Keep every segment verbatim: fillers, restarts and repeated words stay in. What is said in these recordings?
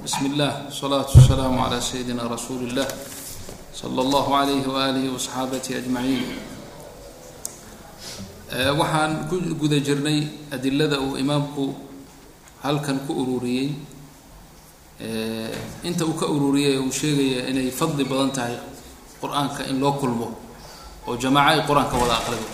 بسم الله والصلاة والسلام على سيدنا رسول الله صلى الله عليه وآله وصحابته أجمعين. waxaan ku guda jirnay adilada uu imaamku halkan ku ururiyay inta uu ka ururiyay uu sheegay inay fadli badan tahay quraanka in loo kulmo oo jamaaca quraanka wada aqriyo.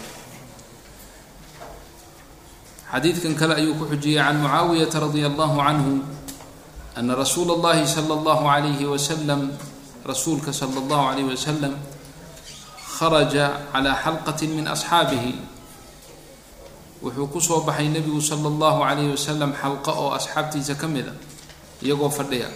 xadiidkan kale ayuu ku xujiyay can Muawiyah radhiyallahu anhu anna Rasuulullah sallallahu alayhi wa sallam rasuulka sallallahu alayhi wa sallam kharaja ala halqatin min ashabihi wuxuu ku soo baxay nabigu sallallahu alayhi wasallam halqa oo asxaabtiisa kamida iyagoo fadhiya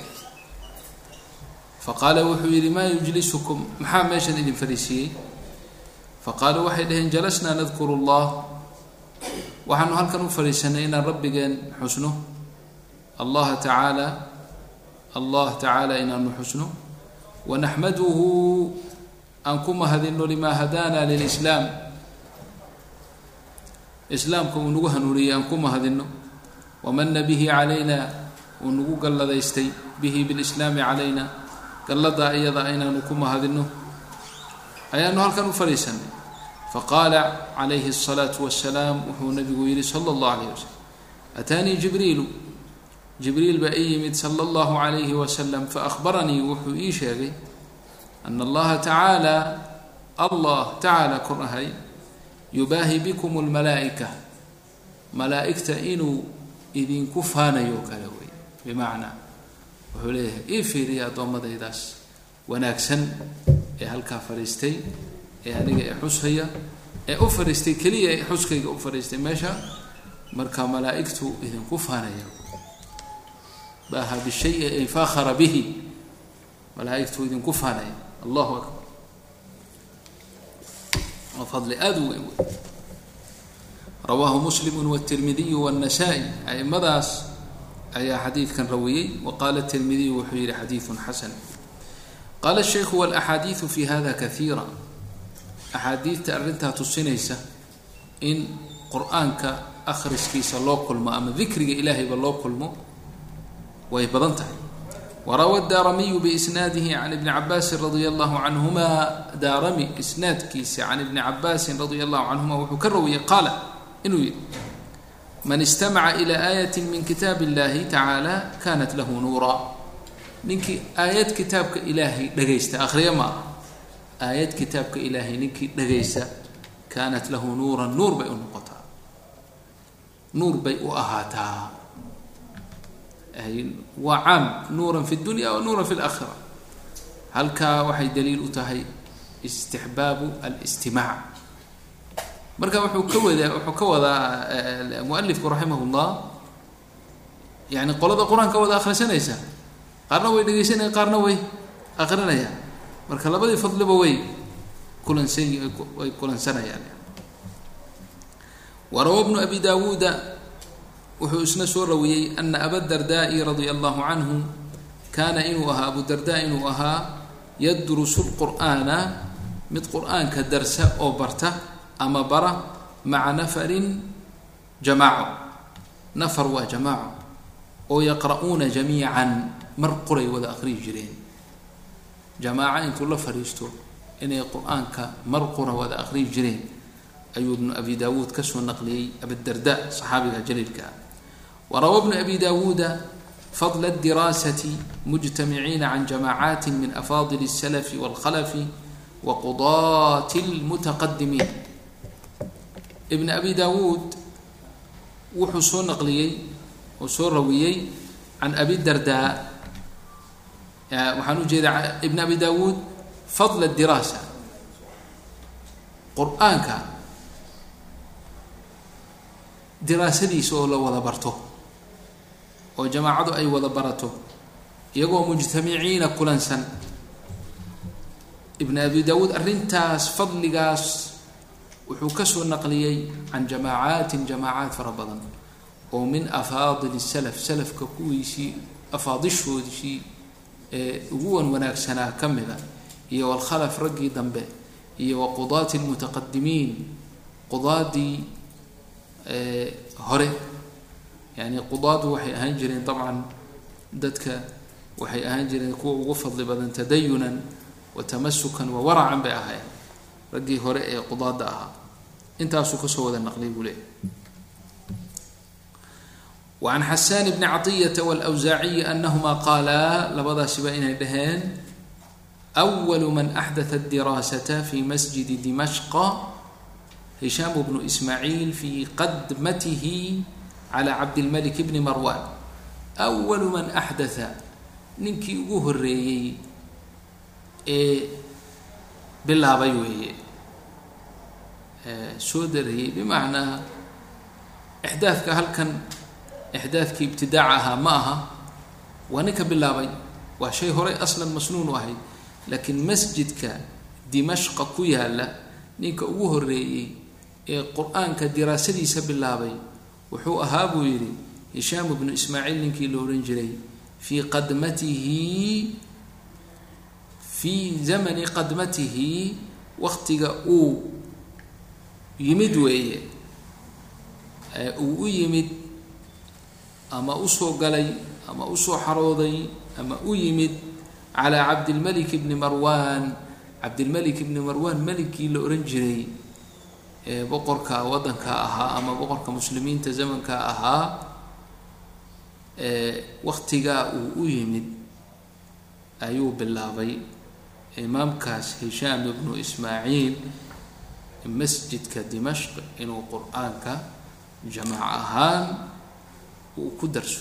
faqala wuxuu yiri ma yujlisukum maxaa meeshan idin fariisiyay faqalu waxay dhaheen jalasna nadhkuru allah waxaanu halkan u fariisanay inaan rabbigeen xusno allah ta'ala allah ta'ala inaanu xusno wa nahmaduhu ankum hadinu lima hadana lil islam islaamku uu nagu hanuuriyay aan ku mahadino wamanna bihi alayna uu nagu galladaystay bihi bil islaam alayna gallada ayada aynaanu ku mahadino ayaanu halkan u fariisanay faqala alayhi salatu wassalam wuxuu nabigu yiri sallallahu alayhi wasallam atani jibril jibril ba yimid sallallahu alayhi wasallam fa akhbarani wuxuu ii sheegay anna allah ta'ala allah ta'ala qurahay yubahi bikum almalaa'ika malaa'ikta inuu idin ku faanayo kala way bimaana wuxuu leeyahay ifiriya doomadaydaas wanaagsan ee halka fariistay ee aniga ee xusaya ee u fariistay kaliya ee xuskayga u fariistay meesha marka malaa'iktu idin ku faanayo baha bi shay ay fakhara bihi malaa'iktu idin ku faanayo Allahu akbar وفضل أدو رواه مسلم والترمذي والنسائي أي مداس أي حديث كان رويه وقال الترمذي وحير حديث حسن. قال الشيخ والأحاديث في هذا كثيرة أحاديث تأرنتها تصنيسة إن قرآنك أخرس كيس الله كلمة أما ذكر إلهي بالله كلمة ويبضنته. وروى الدارمي بإسناده عن ابن عباس رضي الله عنهما دارمي إسناد كيس عن ابن عباس رضي الله عنهما وحكروي قال إنه من استمع إلى آية من كتاب الله تعالى كانت له نورا ننكي آيات كتابك إلهي دغيست آخر ما آيات كتابك إلهي ننكي دغيست كانت له نورا نور بيء النقطة نور بيء أهاتا أي وعام نورا في الدنيا ونورا في الآخرة. هل كا وحي دليل أتهي استحباب الاستماع مركا وحكوذا وحكوذا المؤلف رحمه الله يعني قال هذا القرآن كوذا آخر سنة يسا قارنا وي دقي سنة قارنا وي آخرنا يا مركا لبدي فضل بوي كل سنة كل سنة يعني. وروى ابن أبي داود وحسن سوروي أن أبا الدرداء رضي الله عنه كان إنوها أبو الدرداء إنوها يدرس القرآن مت قرآن كدرس أو برته أما برة مع نفر جماعة نفر وجماعة أو يقرؤون جميعا مرقري وذا أخري جرين جماعة إن كل فريستو إن القرآن كمرقرة وذا أخري جرين أيوب بن أبي داود كسو النقلي أبي الدرداء صحابي الجليل كان. وروى ابن أبي داود فضل الدراسة مجتمعين عن جماعات من أفاضل السلف والخلف وقضاة المتقدمين. ابن أبي داود وحسون نقليي وسور رويي عن أبي الدرداء يعني وحنوجد ابن أبي داود فضل الدراسة قرآنك دراسدي سؤال ولا برته وجماعته أي ولا برته يقوم مجتمعين كل سنة. ابن أبي داود أرنتاس فضل قاس وحكسه النقليي عن جماعات جماعات فربضا ومن أفاضل السلف سلف ككويسي أفاضشه شيء هو وناك سنة كمذا هي والخلف رقي ذنبه هي وقضاة المتقدمين قضاة هره يعني قضاة وحي أهان جرين طبعا dadka waxay ahaan jireen kuwa ugu fadli badan tadayunan wa tamasukan wa waracan bay ahaayeen raggii hore ee qudaada ahaa intaasuu kasoo wada naqlay buu leeyahy. وعن حسان بن عطية والأوزاعي أنهما قالا لبدا سبائنا دهان أول من أحدث الدراسة في مسجد دمشق هشام بن إسماعيل في قدمته على عبد الملك بن مروان. أول من أحدث ننكي وهري إيه بالله بيوهي إيه سودري بمعنى إحداثك هل كان إحداثك ابتداعها معها ونك بالله بي وشيء هري أصلا مسنون وهي لكن مسجدك دمشق كيالا نيك وهري القرآن كدراسة سب الله بي وحو أهابو يري هشام بن إسماعيل نيكي لورنجري في قدمته في زمن قدمته وقتك أو يمد ويه أو يمد أما أسو قلي أما أسو حروضي أما أيمد على عبد الملك بن مروان عبد الملك بن مروان ملكي لأورنجري بقرك وضنك أها أما بقرك مسلمين تزمنك أها وقتك أيمد أيوب اللابي إمام كاس هشام بن إسماعيل مسجد كدمشق إنه قرآنك جماعها وكدرسه.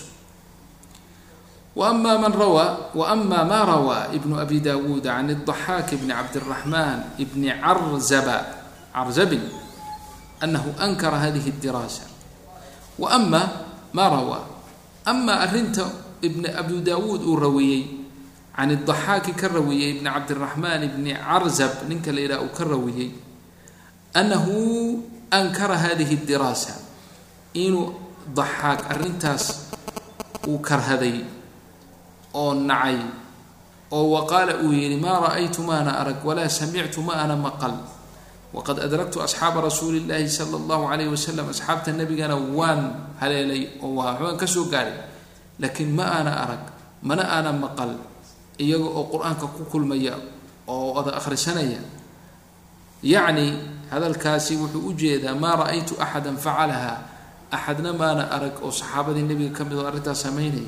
وأما من روى وأما ما روى ابن أبي داود عن الضحاك بن عبد الرحمن ابن عرزب عرزب أنه أنكر هذه الدراسة. وأما ما روى أما أرنت ابن أبي داود الرويي عن الضحاك كالرويي ابن عبد الرحمن بن عرزب ننك لإلى كالرويي أنه أنكر هذه الدراسة إنه ضحاك أرنتاس وكرهذي أو نعي أو وقال أويل ما رأيت ما أنا أرك ولا سمعت ما أنا مقل وقد أدركت أصحاب رسول الله صلى الله عليه وسلم أصحاب النبي كانوا وان هلالي وان كسو قاري لكن ما أنا أرك ما أنا مقل إيجو القرآن ككل ميا أو هذا آخر سنة يعني هذا الكاسي وحوجي ما رأيت أحدا فعلها أحدنا ما أنا أرك أو صحابة النبي كم يضارتها سميني.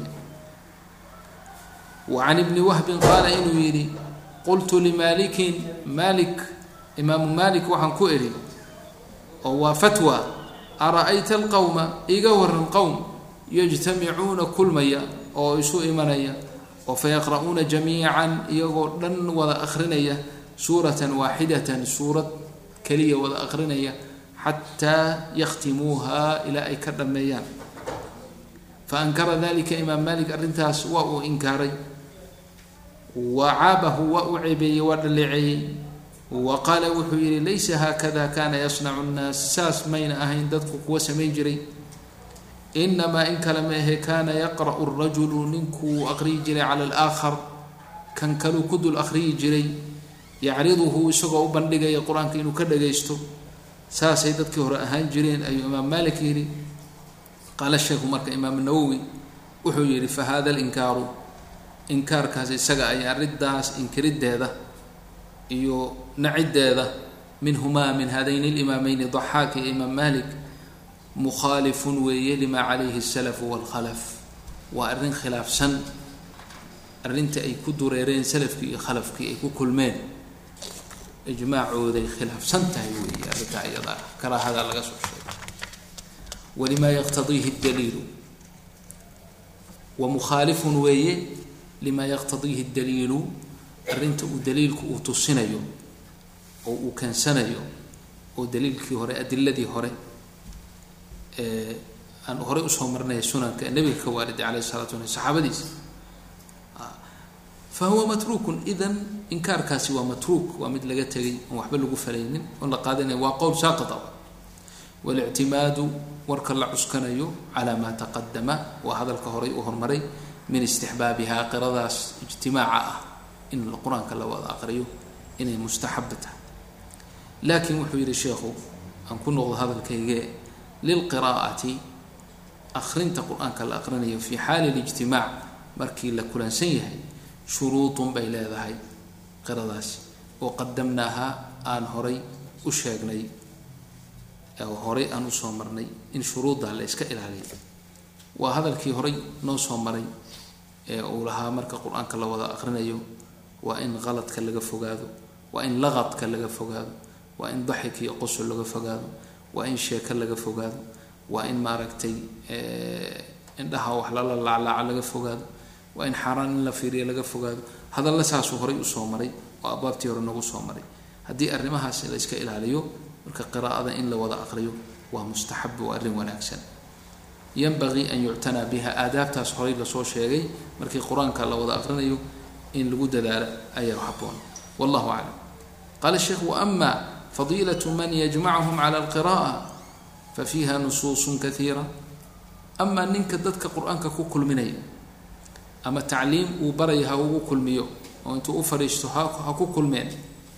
وعن ابن وهب قال إنه يري قلت لمالك مالك إمام مالك وحن كؤري أو فتوى أرأيت القوم إيجور القوم يجتمعون كل ميا أو يسوء منيا وفيقرؤون جميعا يقول لن وذا أخرنيا سورة واحدة سورة كلية وذا أخرنيا حتى يختموها إلى أي كرم ميان. فأنكر ذلك إمام مالك أرنتاس وأو إنكاري وعابه وأعبي ودلعي وقال وحيري ليس هكذا كان يصنع الناس ساس مين أهين ددك وسميجري إنما إن كلمه كان يقرأ الرجل ننكو أخريجري على الآخر كان كلو كد الأخريجري يعرضه سقو بندقى القرآن كإنه كده يستو ساسي ددك هو أهان جرين أي إمام مالك يري. قال الشيخ مرك إمام النووي وحيري فهذا الإنكار إنكار كاسي سقا أي الرداس إنكرد هذا إيو نعد هذا منهما من هذين الإمامين ضحاك إمام مالك مخالف ويه لما عليه السلف والخلف وأرن خلاف سن أرنت أي كدريرين سلف كي خلف كي أي كل مين إجماع ذي خلاف سن تهوي أرجع يضع كرا هذا القصر ولما يقتضيه الدليل ومخالف ويه لما يقتضيه الدليل أرنت دليلك وتصنيو أو وكان سنيو أو دليلك هراء أدلة هراء أه أن هراء أسهمرنا السنة كالنبي الكوارد عليه الصلاة والسلام صحابة ديس آه. فهو متروك إذن إنكار كاسي ومتروك ومثل جتري وحبل قفلين ولا قادنا وقول ساقط والاعتماد ورك الله عسكنيو على ما تقدم وهذا الكهري وهرمري من استحبابها قرضاس اجتماعه إن القرآن كله وضع أقريه إنه مستحبته. لكن وحير الشيخ أن كن هذا الكيجاء للقراءة أخرنت القرآن كالأقرنية في حال الاجتماع markii la kulansan yahay shuruutun bay leedahay qiradaasi oo qadamnaaha aan horay u sheegnay oo horay aan u soo marnay in shuruudda la iska ilaaliyo waa hadalkii horay noo soo maray ee uu lahaa marka qur-aanka la wada aqrinayo waa in qaladka laga fogaado waa in laqadka laga fogaado waa in daxik iyo qosol laga fogaado waa in sheeko laga fogaado waa in maaragtay indhaha wax lala laclaaca laga fogaado waa in xaaraan in la fiiriyo laga fogaado hadalla saasuu horay usoo maray oo abwaabtii hore nagu soo maray haddii arrimahaasi la iska ilaaliyo marka qiraa'ada in la wada aqriyo waa mustaxab waa arrin wanaagsan yanbagii an yuctanaa biha aadaabtaas horay lasoo sheegay markii qur-aanka la wada aqrinayo in lagu dadaalo ayaa habboon wallahu aclam qaala sheekh waama fadiilatu man yajmachum cala alqira'a fafiiha nusuusun kaiira amaa ninka dadka qur-aanka ku kulminaya ama tacliim uu baraya ha ugu kulmiyo oo intuu u fadhiisto ha ku kulmeen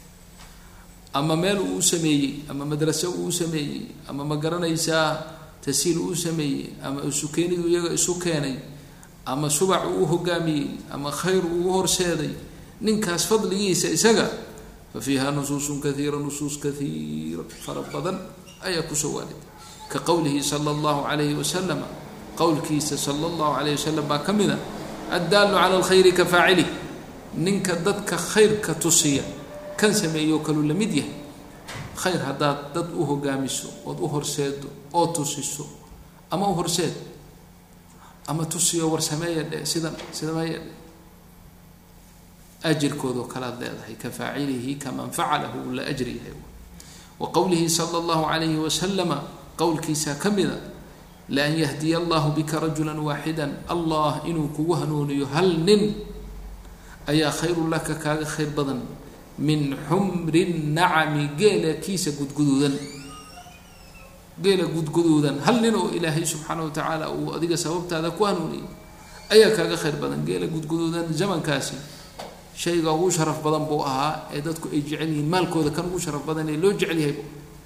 ama meel uu u sameeyey ama madraso uu u sameeyey ama ma garanaysaa tasiil uu sameeyey ama isukeenidu iyaga isu keenay ama subac uu hogaamiyey ama khayr uu horseeday ninkaas fadligiisa isaga fa fiiha nusuusun kaiira nusuus kaiira fara badan ayaa kusoo waarid ka qowlihi sala allahu calayhi wasalam qowlkiisa sala allahu calayhi wasalam baa ka mida addaalu cala alkhayri ka faacili ninka dadka khayrka tusiya kan sameeyo kaluu la mid yahay khayr haddaad dad u hogaamiso ood u horseedo oo tusiso ama u horseed ama tusiyo war sameeya dhe sidan sidameeya dhe ajirkoodoo kalaad leedahay ka faacilihi kaman facalahu la ajri yahay wa qowlihi sala allahu calayhi wasalama qowlkiisa ka mida laan yahdiya allahu bika rajulan waaxidan allah inuu kugu hanuuniyo hal nin ayaa khayrun laka kaaga khayr badan min xumri nacami geela kiisa gudguduudan geela gudguduudan hal nin oo ilaahay subxaana wa tacaala uu adiga sababtaada ku hanuuniyay ayaa kaaga khayr badan geela gudguduudan zamankaasi shayga ugu sharaf badan buu ahaa ee dadku ay jecel yihiin maalkooda kan ugu sharaf badan ee loo jecel yahay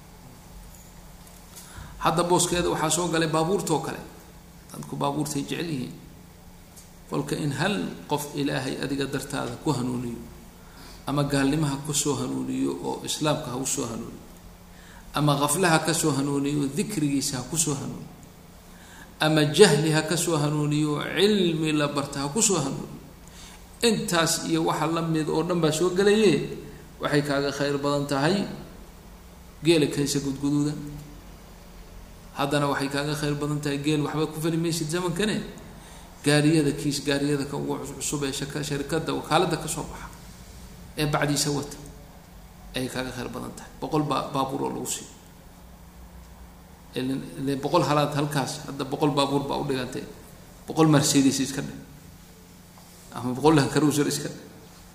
hadda booskeeda waxaa soo galay baabuurtoo kale dadku baabuurtay jecel yihiin kolka in hal qof ilaahay adiga dartaada ku hanuuniyo ama gaalnimaha kusoo hanuuniyo oo islaamka ha usoo hanuuniyo ama qaflaha kasoo hanuuniyo dikrigiisa ha kusoo hanuuniyo ama jahli ha kasoo hanuuniyo cilmi la barta ha kusoo hanuuniyo intaas iyo waxa la mid oo dhan baa soo galaye waxay kaaga khayr badan tahay geela kaysa gudguduudan haddana waxay kaaga khayr badan tahay geel waxba ku fali maysid zamankane gaariyada kiis gaariyada ka ugu cusub ee shaka shirkadda wakaalada ka soo baxa ee bacdiisa wata ay kaaga khayr badan tahay boqol baa baabuur oo lagu siiyo ile boqol halaad halkaas hadda boqol baabuur baa u dhigantay boqol mercedes iska dhig ama boqol lan cruiser iska dhig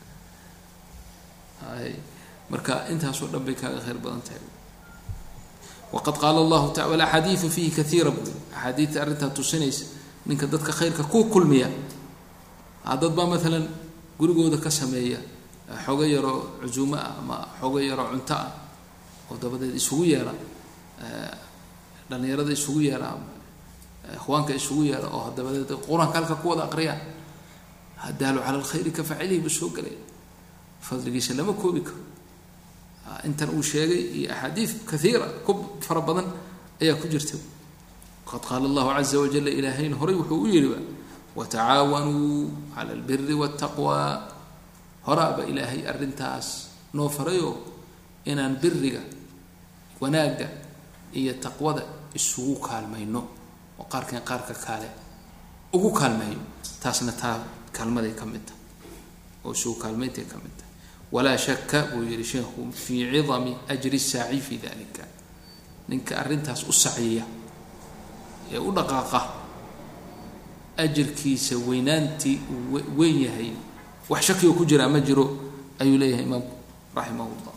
ay marka intaasoo dhan bay kaaga khayr badan tahay waqad qaala allahu taala walaxaadiidu fiihi kaiira buu axaadiidta arrintaa tusinaysa ninka dadka khayrka ku kulmiya dad baa maalan gurigooda ka sameeya xoogo yaroo cusuumo ah ama xoogo yaroo cunto ah oo dabadeed isugu yeera dhalinyarada isugu yeera ama ikhwaanka isugu yeera oo dabadeed qur-aanka halka ku wada aqriyaan addaalu cala alkhayri ka faacilihi buu soo galay fadligiisa lama koobi karo intan uu sheegay iyo axaadiid kaiira ku fara badan ayaa ku jirta qad qaala allahu caza wajala ilaahayna horay wuxuu u yidhi watacaawanuu cala albiri waataqwa horaaba ilaahay arrintaas noo farayo inaan biriga wanaagga iyo taqwada isugu kaalmayno oo qaarkan qaarka kale ugu kaalmeeyo taasna taa kaalmaday ka mid tahay oo isugu kaalmayntay ka mid tahay walaa shaka buu yihi sheekhu fii cidami ajri saaci fi dalika ninka arrintaas u saciya ee u dhaqaaqa ajirkiisa weynaantii uu weyn yahay wax shakiyo ku jira ma jiro ayuu leeyahay imaamku raximahullah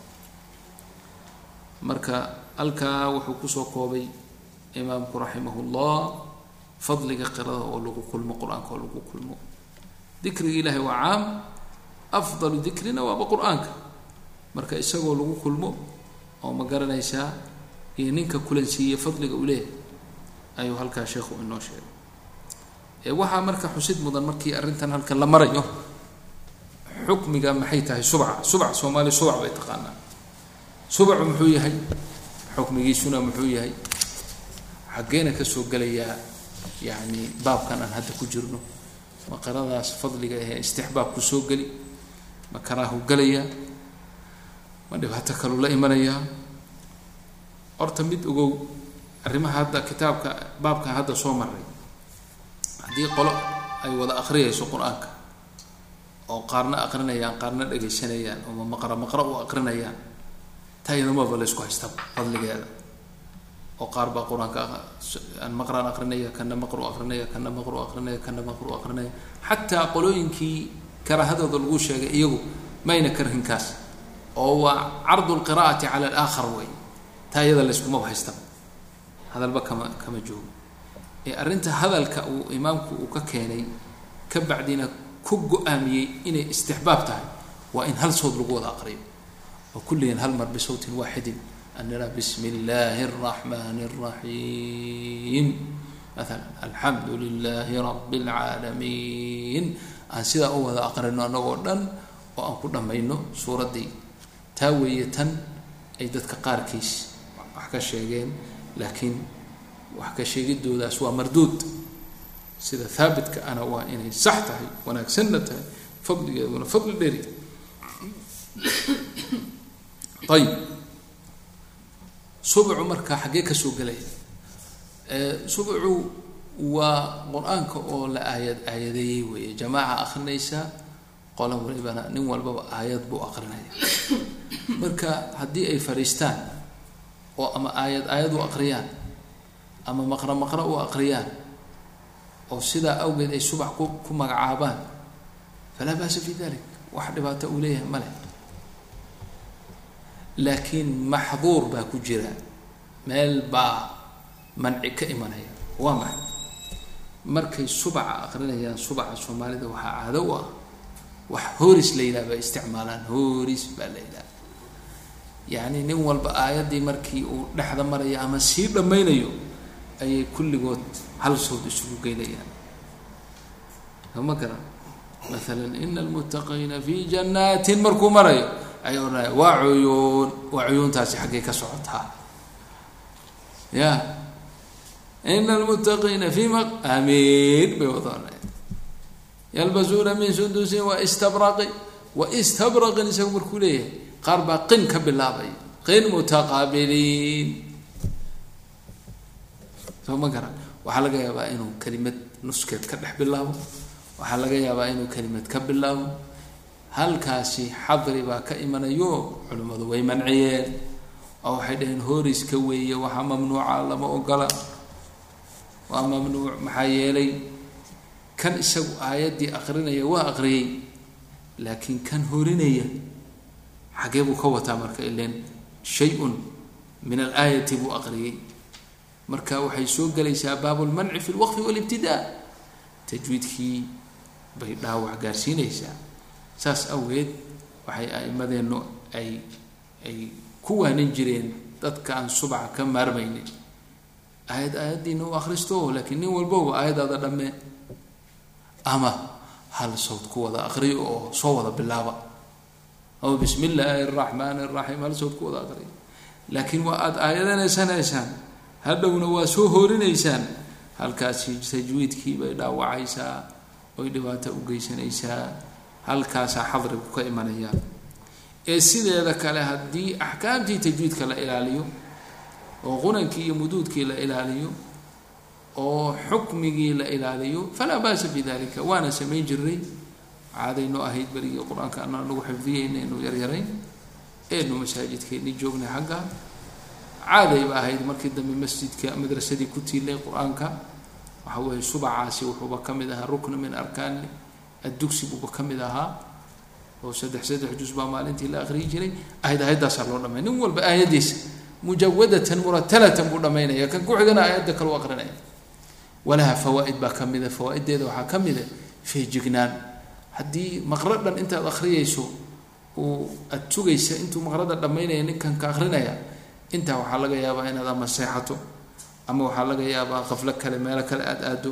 marka halkaa wuxuu kusoo koobay imaamku raximahullah fadliga qirada oo lagu kulmo qur-aanka oo lagu kulmo dikriga ilaahay waa caam afdalu dikrina waaba qur-aanka marka isagoo lagu kulmo oo ma garanaysaa iyo ninka kulansiiye fadliga u leeyahay ayuu halkaa sheekhu inoo sheegay ee waxa marka xusid mudan markii arintan halkan la marayo xukmiga maxay tahay subca subca Soomaali subca way taqaanaa subca muxuu yahay xukmigiisuna muxuu yahay xageena ka soo galaya yani baabkan aan hadda ku jirno maqaradaas fadliga ee istixbaab ku soo gali ma karaahu galaya ma dhibaato kale la imanaya horta mid ogow arrimaha hadda kitaabka baabka hadda soo maray hadii qolo ay wada akhriyayso quraanka oo qaarna aqrinayaan qaarna dhageysanayaan oo maqara maqra oo aqrinayaan taayada ma bala isku haysta fadligeeda oo qaar ba quraanka aan maqraan aqrinaya kana maqru aqrinaya kana maqru aqrinaya kana maqru aqrinaya hatta qolooyinkii karahadooda lagu sheegay iyagu mayna karhin kaas oo waa ardu alqiraa'ati ala al-akhar way taayada la isku ma haysta hadalba kama kama joogo ee arinta hadalka uu imaamku uu ka keenay ka bacdina ku go'aamiyay inay istixbaab tahay waa in hal sawd lagu wada aqriyo oo kulliyan hal mar bisawtin waahidin anna bismillahir rahmanir rahim مثلا الحمد لله رب العالمين aan sida u wada aqrino anagoo dhan oo aan ku dhamayno suuradii taawiyatan ay dadka qaarkiis wax ka sheegeen laakiin wax ka sheegidoodaas waa marduud sida thaabitka ana waa inay sax tahay wanaagsan tahay fadligeeduna fadli dheeri طيب subcu marka xagee ka soo galay ee subcu waa quraanka oo la aayad aayadeeyay weeye jamaaca akhrinaysa qolan walibana nin walba aayad buu aqrinaya marka hadii ay fariistaan oo ama aayad aayad u aqriyaan ama maqra maqra u aqriyaan oo sida awgeed ay subax ku ku magacaabaan fala baas fi dhalik wax dhibaato u leeyahay male laakiin maxduur baa ku jira meel baa manci ka imanaya waa maxay markay subax aqrinayaan subax Soomaalida waxa caado ah wax hooris leeyla ba isticmaalaan hooris baa leeyla yani nin walba aayadii markii uu dhaxda maraya ama si dhamaynayo ay kulligood hal sawd isugu geynayaan kama garan مثلا ان المتقين في جنات markuu marayo ayuna wa'uyun wa'uyun taasi xagee ka socotaa ya ان المتقين في مقامين بوضعنا يلبسون من سندس واستبرق واستبرق نسمر كليه قرب قن كبلابي قن متقابلين ثم قرأ waxaa laga yaabaa inuu kalimad nuskeed ka dhex bilaabo waxaa laga yaabaa inuu kalimad ka bilaabo halkaasi xadri baa ka imanayo culimadu way manciyeen oo waxay dhaheen horiska weeye waxa mamnuuca lama ogola waa mamnuuc maxaa yeelay kan isagu aayadii aqrinaya waa aqriyay laakiin kan horinaya xagee buu ka wataa marka ileen shay'un min al-aayati buu aqriyay marka waxay soo galaysaa baabul man'i fi al-waqf wal ibtidaa tajwiidkii bay dhaawac gaarsiinaysaa saas awgeed waxay aimadeeno ay ay ku waanin jireen dadka aan subax ka maarmaynin ayad ayadiina u akhristo laakiin nin walba ayadada dhamme ama hal sawd ku wada akhriyo oo soo wada bilaaba oo bismillaahir rahmaanir rahiim hal sawd ku wada akhriyo laakiin waa aad ayadanaysanaysan hadhowna waa soo hoorinaysaan halkaasi tajwiidkii bay dhaawacaysaa oo dhibaato u geysanaysaa halkaas xadrigu ka imanaya ee sideeda kale hadii ahkaamtii tajwiidka la ilaaliyo oo qurankii iyo muduudkii la ilaaliyo oo xukmigii la ilaaliyo fala baas fi dhalika waana sameyn jiray caadayno ahayd bariga quraanka aan nagu xifdiyeen inuu yar yaray ee nu masaajidkeeni joogna xagga caaday ba ahayd markii dambe masjidka madrasadii ku tiilay quraanka waxa weey subacaasi wuxuu kamid ahaa rukn min arkaan ad-dugsi buu kamid ahaa oo saddex saddex juz ba maalintii la akhriin jiray ayad ayadaas loo dhameeyay nin walba ayadiisa mujawadatan murattalatan buu dhameynaya kan ku xigana ayada kale aqrinaya walaha fawaid ba kamida fawaideeda waxa kamida feejignan hadii maqradan inta aad akhriyayso oo aad tugaysa intuu maqrada dhameynaya ninkan ka akhrinaya inta waxa laga yaabaa inaad ama seexato ama waxa laga yaabaa qafla kale meel kale aad aado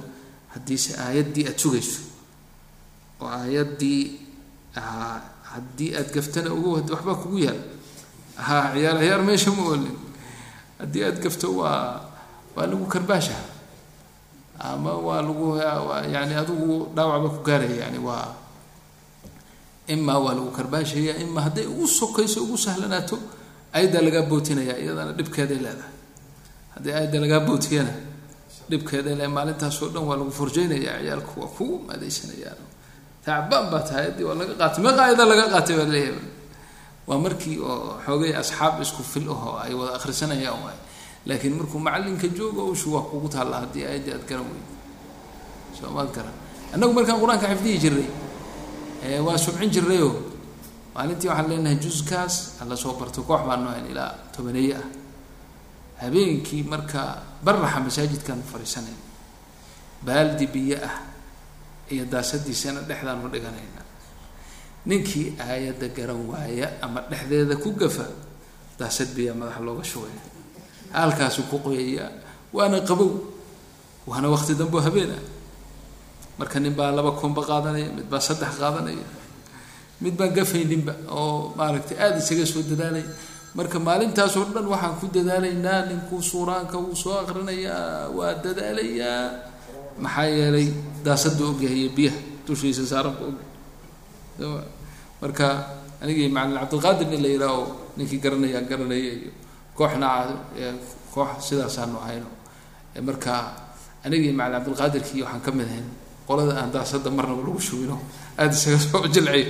haddiise aayaddii aada sugayso oo aayaddii haddii aada gaftana ugu waxba kugu yaal ha ciyaar ciyaar meesha ma olin haddii aada gafto waa waa lagu karbaasha ama waa lagu yani adigu dhaawacba ku gaaraya yani waa ima waa lagu karbaashaya ima hadday ugu sokayso ugu sahlanaato aayadda lagaa bootinaya iyadana dhibkeeday leedahay haddii aayadda lagaa bootiyana dhibkeeday leedahay maalintaasoo dhan waa lagu forjeynaya ciyaalku waa kugu maadaysanayaan tacbaan baa tahay addii waa laga qaatay meeqa aayada laga qaatay baa leeyahay waa markii oo xoogay asxaab isku fil ahoo ay wada akhrisanayaan waay laakiin markuu macallinka joogo ushu waa kugu taalla haddii aayaddii aad garan weydo soo maad garan annagu markaan qur-aanka xifdihi jirnay waa subcin jirayoo maalintii waxaan leenahay juskaas alla soo barto koox baan noohayn ilaa tobaneeye ah habeenkii marka baraxa masaajidkaan fadhiisanay baaldi biyo ah iyo daasadiisana dhexdaan u dhiganayna ninkii aayadda garan waaya ama dhexdeeda ku gafa daasad biya madaxa looga shugaya halkaasuu ku qoyayaa waana qabow waana waqti dambo habeen ah marka nin baa laba koomba qaadanaya mid baa saddex qaadanaya mid baan gafayninba oo maaragtay aada isaga soo dadaalay marka maalintaasoo dhan waxaan ku dadaalaynaa ninkuu suuraanka wuu soo aqrinayaa waa dadaalayaa maxaa yeelay daasada ogyahay biyaha dushiisa saaranka og marka anigii macalin cabdilqaadir nin la yidhaaho ninkii garanaya garanaya iyo kooxna koox sidaasaanu ahayno marka anigii macalin cabdilqaadirkii waxaan ka mid ahayn qolada aan daasada marnaba lagu shubino aada isaga soo jilciy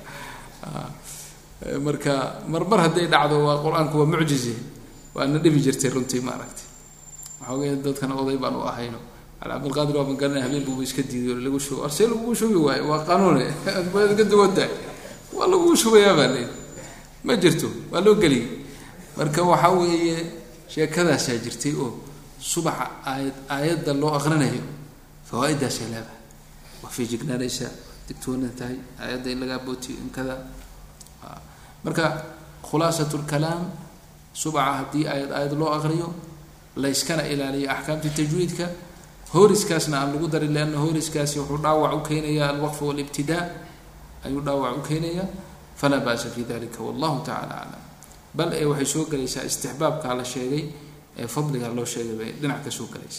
marka marmar hadday dhacdo waa qur-aanku waa mucjize waana dhibi jirtay runtii maaragtay waxaogay dadkana oday baan u ahayno cabdilqaadir waa ban garanay habeen buuba iska diiday lagu shubo arsee lagugu shubi waayo waa qanuune adbaad ka duwantahay waa lagugu shubayaa baa leeyi ma jirto waa loo geliyay marka waxaa weeye sheekadaasaa jirtay oo subaxa aayad aayadda loo aqrinayo fawaa-iddaasay leedahay waa fiijignaanaysaa digtoona tahay aayadda in lagaa bootiyo in kada marka khulaasatu lkalaam subaxa haddii aayad aayad loo aqriyo layskana ilaaliyo axkaamta tajwiidka horiskaasna aan lagu darin leanna horiskaasi wuxuu dhaawac u keenayaa alwaqf walibtidaa ayuu dhaawac u keenayaa falaa ba'sa fi dalika wallahu tacala aclam bal ee waxay soo gelaysaa istixbaabkaa la sheegay ee fadliga loo sheegay bay dhinac ka soo gelaysa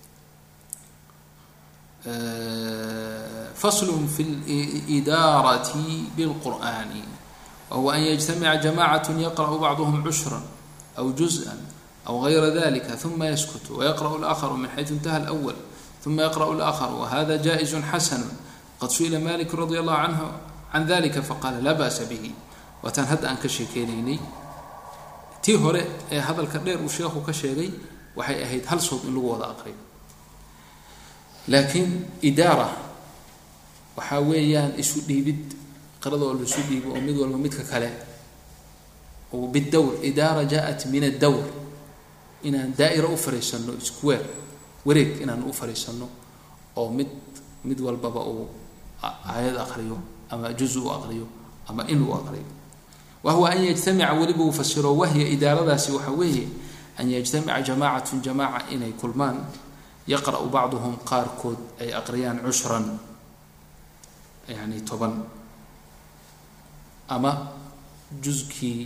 fasl fi lidaarati bilqur'ani wahuwa an yajtamica jamacat yaqra'u bacduhm cushra aw juz'a أو غير ذلك ثم يسكت ويقرأ الآخر من حيث انتهى الأول ثم يقرأ الآخر وهذا جائز حسن قد سئل مالك رضي الله عنه عن ذلك فقال لا بأس به وتنهد عن كشيكينيني تي هوري هذا الكرير وشيخ كشيغي وحي أهيد هل صوت إن لغو وضع قريب لكن إدارة وحاويان إسو ديبد قرضوا الإسو ديب ومد والممدك كلا وبالدور إدارة جاءت من الدور inaan daa'ira u fariisano square wareeg inaan u fariisano oo mid mid walbaba uu aayad aqriyo ama juz u aqriyo ama in uu aqriyo wahuwa an yajtamica waliba uu fasiro wahya idaaradaasi waxa weeye an yajtamica jamaacatun jamaaca inay kulmaan yaqra'u bacduhum qaarkood ay aqriyaan cushran yani toban ama juzkii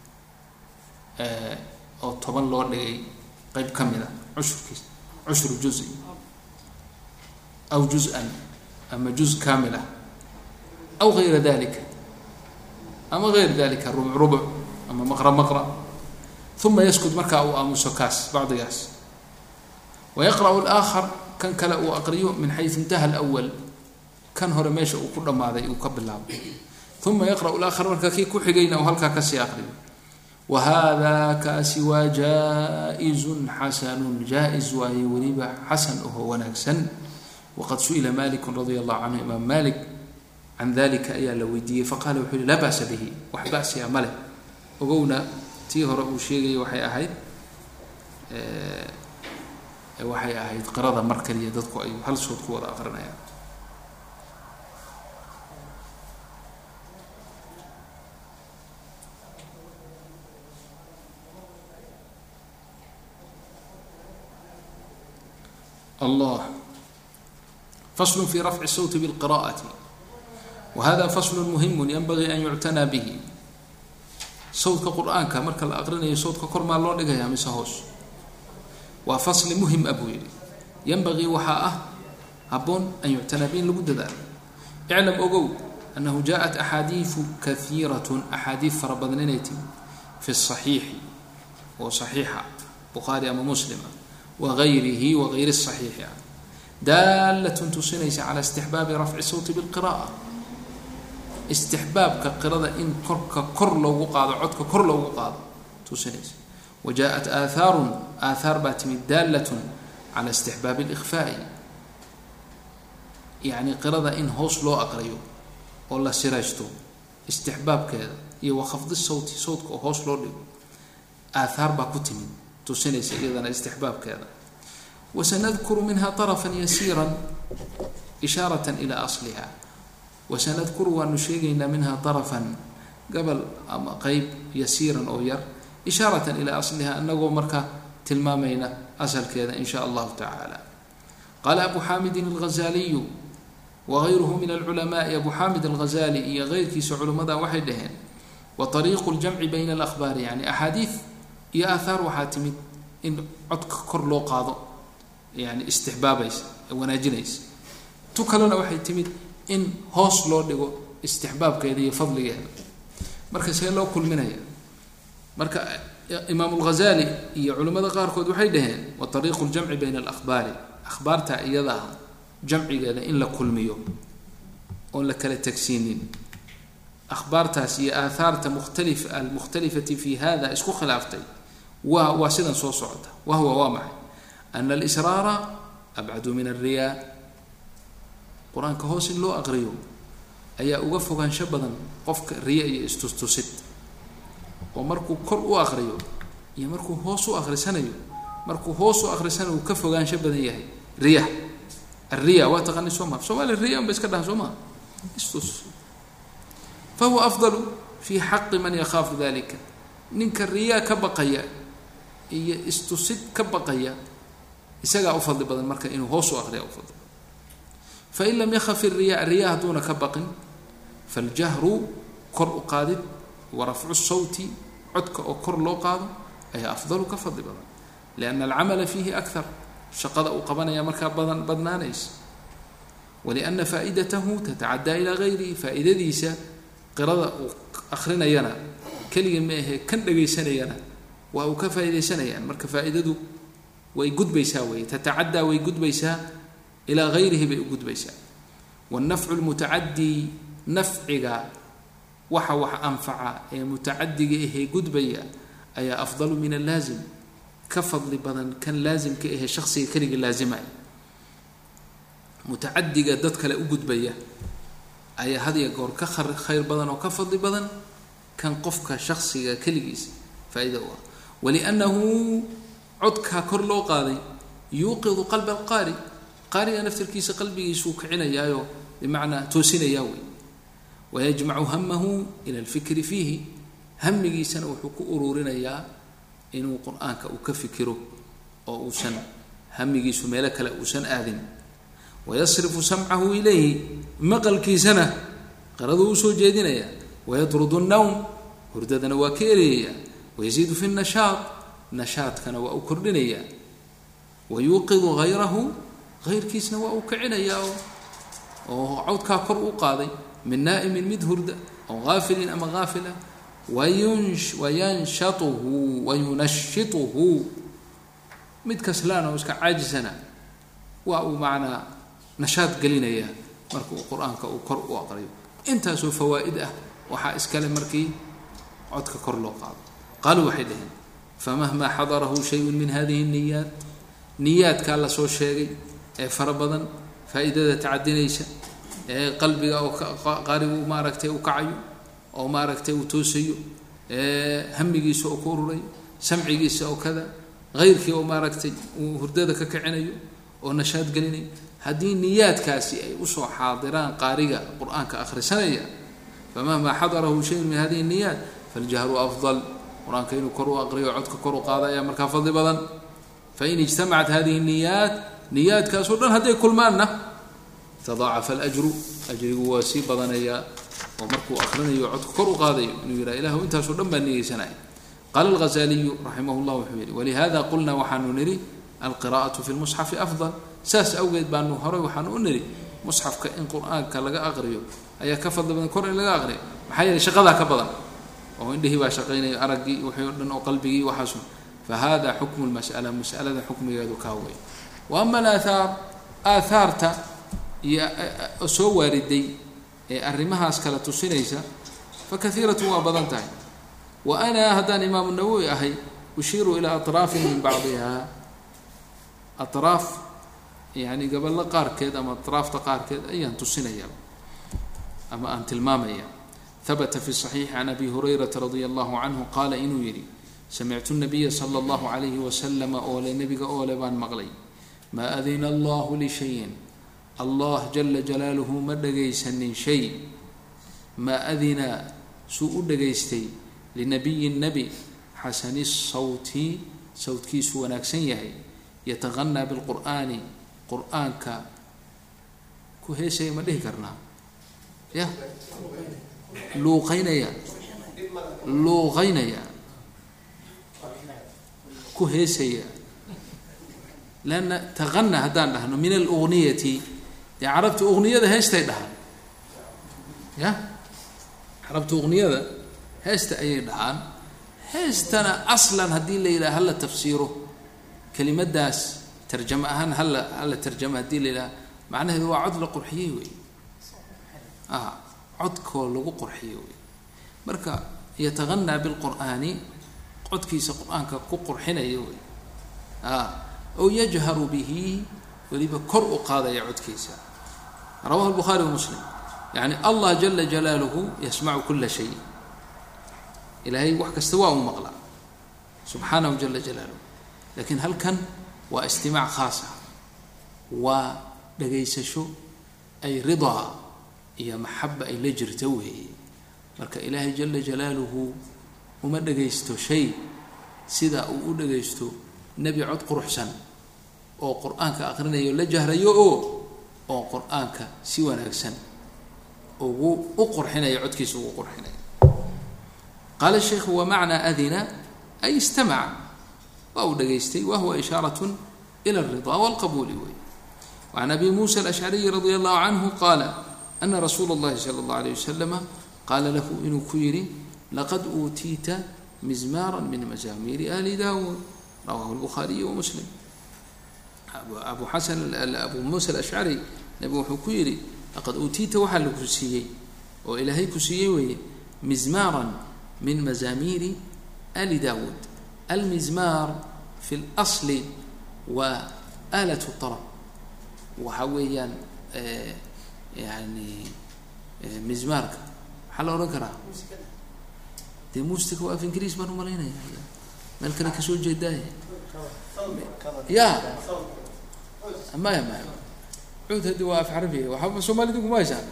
oo toban loo dhigay qayb ka mid a cushurkiis cushru juzi aw juz-an ama juz kaamil ah aw gayra dalika ama gayr dalika rubuc rubuc ama maqra maqra uma yaskut markaa uu aamuso kaas bacdigaas wayaqra'u alaakhar kan kale uu aqriyo min xaysu intaha alawal kan hore meesha uu ku dhammaaday uu ka bilaabo uma yaqra'u alaakhar markaa kii ku xigayna uu halkaa kasii aqriyo وهذا كاس وجائز حسن جائز وهي وليبة حسن وهو ونكسن وقد سئل مالك رضي الله عنه إمام مالك عن ذلك أيا لويدية فقال وحول لا بأس به وحبأس يا ملك وقونا تيهر أبو شيغي وحي أهيد أه وحي أهيد قرضة مركلية ضدكو أيو هل صوتكو وضع أخرنا يعني الله فصل في رفع الصوت بالقراءة، وهذا فصل مهم ينبغي أن يعتنى به. صوتك قرآنك marka la aqrinayo صوتك kor ma loo dhigaya mise hoos. waa fasl muhim abu yiri ينبغي waxa ah haboon an yu'tana bin lagu dadaalo. اعلم ogow أنه جاءت أحاديث كثيرة أحاديث فربضنينيتي في الصحيح وصحيحة بخاري أما مسلم وغيره وغير الصحيح يعني دالة تسنيس على استحباب رفع الصوت بالقراءة. استحباب كقراءة إن كر كر لو قاض عدك كر لو قاض تسنيس. وجاءت آثار آثار باتم دالة على استحباب الإخفاء، يعني قراءة إن هوس لو أقريو والله سراجته استحباب كذا يوخفض الصوت صوتك هوس لو آثار باكتم تسنيس إذا استحباب كذا. وسنذكر منها طرفا يسيرا إشارة إلى أصلها. وسنذكر ونشيغنا منها طرفا قبل قيب يسيرا أو ير إشارة إلى أصلها أنه مركة تلمامين أصل كذا إن شاء الله تعالى. قال أبو حامد الغزالي وغيره من العلماء، أبو حامد الغزالي غير كيس علماء وحدهن، وطريق الجمع بين الأخبار يعني أحاديث يا آثار وحاتمد إن عدك كر لو قاضو يعني استحبابيس وناجنيس تكلنا waxay timid in hoos loo dhigo istihbaabkeeda iyo fadligeeda. marka see loo kulminaya marka Imam al-Ghazali iyo culimada qaar kood waxay dhaheen wa tariiq al-jam' bayna al-akhbari akhbarta iyada jamcigeeda in la kulmiyo oo la kala tagsiinin akhbartaas iyo aatharta mukhtalif al-mukhtalifati fi hada isku khilaaftay wa wa sidan soo socda wa huwa waa maxay أن الإسرار أبعد من الرياء. قرآن كهوس لو أقريه أي أوقفه كان شبدا قفك الرياء استستست ومركو كر أقريه يا مركو هوس أقري سنة مركو هوس أقري سنة وكفه كان شبدا ياه رياء الرياء واتغني سوما سؤال الرياء بس كده سوما استس فهو أفضل في حق من يخاف ذلك. ننك الرياء كبقية هي استست كبقية isaga u fadli badan marka inuu hoos u aqriyo u fadli. fa in lam yakhaf ar-riya ar-riya duna kabaqin fal jahru qur qadid wa raf'u as-sawti udka oo kor loo qaado ay afdalu ka fadli badan لأن العمل فيه أكثر shaqada uu qabanaya marka badan badnaanays ولأن فائدته تتعدى إلى غيره. فائدadiisa qirada uu akhrinayana kaliya ma aha kan dhageysanayana waa uu ka faa'iideysanayaan marka faa'iidadu ويجود بيساوي تتعدى ويجود بيسا إلى غيره بيجود بيسا. والنفع المتعدي نفع وح وح أنفع متعدي هي جود بيا أي أفضل من اللازم كفضل بدن كان لازم كإيه شخصي كريج اللازمة متعدي جدتك لا وجود بيا أي هذه يقول كخر خير بدن وكفضل بدن كان قفك شخصي كريجيس فإذا هو ولأنه عدك كر لو قاضي يوقظ قلب القارئ قارئ نفس الكيس قلبي يسوك عنا يايو بمعنى توسين ياوي ويجمع همه إلى الفكر فيه هم جيسنا وحكو أرورنا يا إنه قرآنك وكفكره أو أوسن هم جيس ملك لا أوسن آذن ويصرف سمعه إليه مقل كيسنا قرضه سجدنا يا ويطرد النوم هردنا وكيريا ويزيد في النشاط نشاط كان وأكرنيا ويوقظ غيره غير كيسنا وأكعنيا أو عود كاكر قاضي من نائم مدهرد أو غافل أما غافلة وينش وينشطه وينشطه مد كسلان وسك عاجزنا ومعنى نشاط قلينيا مركو القرآن كأكر وأقريب انت سو فوائده وحا إسكال مركي عود كاكر لو قاضي. قالوا وحيدهم فمهما حضره شيء من هذه النيات نيات كان لا سو شيغي فربدن فائده تعدينيسا قلبي او قاري ما ركتي او كعيو او ما ركتي او توسيو هميغيسو او كوروري سمعيغيسو او كذا غيركي او ما ركتي وهردده ككعنيو او نشاط غليني هذه نيات كاسي اي وسو حاضران قاريغا قرآن كاخرسنيا فمهما حضره شيء من هذه النيات فالجهر افضل. قرآن كينو كرو أقريو عدك كرو قاضي يا مركا فضل بدن. فإن اجتمعت هذه النيات نيات كاسودان هذه كل مالنا tadaacafa alajru ajrigu waa sii badanayaa oo markuu akrinayo codka kor u qaadayo inuu yidhaha ilahu intaasoo dhan baa niyeysanaya. qaala alghazaliyu raximah llah wuxuu yihi walihada qulnaa waxaanu nidhi alqira'atu fi lmusxafi afdal, saas awgeed baanu horay waxaanu u nidhi musxafka in qur-aanka laga aqriyo ayaa ka fadli badan kor in laga aqriyo, maxaa yeelay shaqadaa ka badan oo indhihii baa shaqaynayo, araggii wixii o dhan oo qalbigii waxaasu. fahada xukmu lmas'ala, mas'alada xukmigeedu kaa wey. wa ama alaathaar, aathaarta iyo soo waariday ee arrimahaas kala tusinaysa fa kaiiratun waa badan tahay. wa ana haddaan imaamu nawowi ahay ushiiru ilaa atraafin min bacdiha, atraaf yani gaballo qaarkeed ama atraafta qaarkeed ayaan tusinaya ama aan tilmaamaya. habata fi صaxiixi can abi hurayrata radia allahu canhu qaala inuu yidhi samictu nabiya sala allahu calayhi wasalama oole nebiga oole baan maqlay maa adina allahu lishayin, allah jala jalaaluhu ma dhagaysanin shay, maa adina suu u dhagaystay linabiyin nebi xasani sawti sawtkiisu wanaagsan yahay, yataqanaa bilqur'aani qur-aanka ku heesaya ma dhihi karnaa ya luuqaynaya luuqaynaya ku heesaya. lanna taqana haddaan dhahno min alugniyati, dee carabta ugniyada heestay dhahaan ya carabta ugniyada heesta ayay dhahaan. heestana aslan haddii la yidhaha hala tafsiiro kelimadaas tarjamo ahaan hala hala tarjamo haddii la yidhaha macnaheedu waa cod la qurxiyey wey, ah codkoo lagu qurxiyo wey. marka yataqanaa bilqur'aani codkiisa qur-aanka ku qurxinaya wey, ah ow yajharu bihi weliba kor u qaadaya codkiisa. rawahu lbukhaari wa muslim. yani allah jala jalaaluhu yasmacu kula shay, ilaahay wax kasta waa u maqlaa subxaanahu jala jalaaluhu, lakiin halkan waa istimaac khaasa, waa dhagaysasho ay ridaa iyo maxaba ay la jirto weeye. marka ilaahay jala jalaaluhu uma dhagaysto shay sida uu u dhagaysto nebi cod quruxsan oo qur-aanka aqrinayo la jahrayo oo oo qur-aanka si wanaagsan ugu u qurxinayo, codkiisa ugu qurxinayo. qaala sheikhu wamacnaa adina ay istamaca, waa uu dhagaystay, wahuwa ishaaratun ila alridaa walqabuuli wey. wacan abi muusa alashcariyi radia allahu canhu qaala ana rasuula اllahi sala اllahu alayh wasalama qaala lahu inuu ku yidhi laqad uutiita mizmaara min mazaamiiri ali daawuud, rawahu lbukhaariyi wa muslim. abu xasan abu muusa alashcari nabigu wuxuu ku yidhi laqad uutiita waxaa laku siiyey oo ilaahay ku siiyey weeye mizmaaran min mazaamiiri ali daawuud. almizmaar fi اlasli waa aalat طarab, waxa weeyaan yani mizmaarka maxaa la odhan karaa dee muusika waa af ingiriis baan umalaynaya, meel kale kasoo jeedaay ya maya maya cuud haddi waa af carabiya, waxaa soomaalida kuma haysaan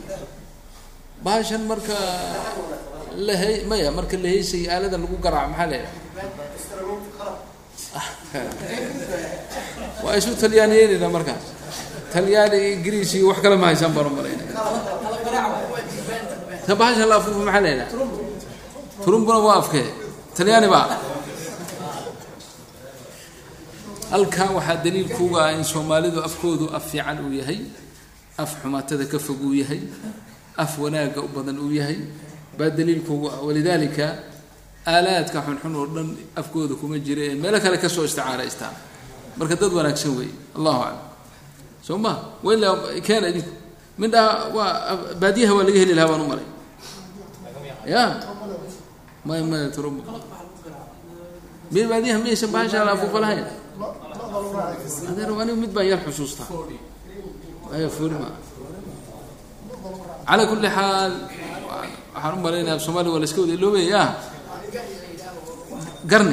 bahashan marka lahe maya marka la heysay aaladan lagu garaaco maxaa la yidhaha waa isu talyaaniyeynayna markaas, talyaani ingiriis iyo wax kale ma haysaan baan umalaynaya. ta bahashan la afuufo maxaa la yidhaha turumbuna waa afkee talyaani baa. halkan waxaa daliilkuuga ah in soomaalidu afkoodu af fiican uu yahay, af xumaatada ka fog uu yahay, af wanaaga u badan uu yahay baa daliilkuuga ah. walidaalika aalaadka xunxun oo dhan afkooda kuma jira ee meelo kale kasoo isticaaraystaan, marka dad wanaagsan weeye. allahu aclam. soo ma wayla keena idinku midhaa waa baadiyaha waa laga heli lahaa baan u malay ya may may turumba mid baadiyaha miyaysan bahasha la afuufa lahayn adeer anigu mid baan yar xusuustaa aya furma. calaa kulli xaal waxaan u malaynayaa soomaaliya waa la iska wada iloobeya garni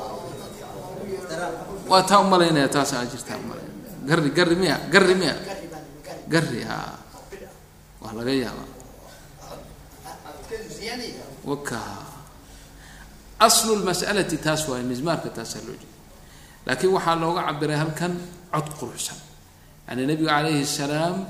waa taa u malaynaya taas aa jirtaa umalay garri garri miya garri miya garri ha waa laga yaabaa waka aslu lmas'alati taas waay mizmaarka taasaa loo jeeda, laakiin waxaa looga cabiray halkan cod quruxsan. yani nabiga calayhi salaam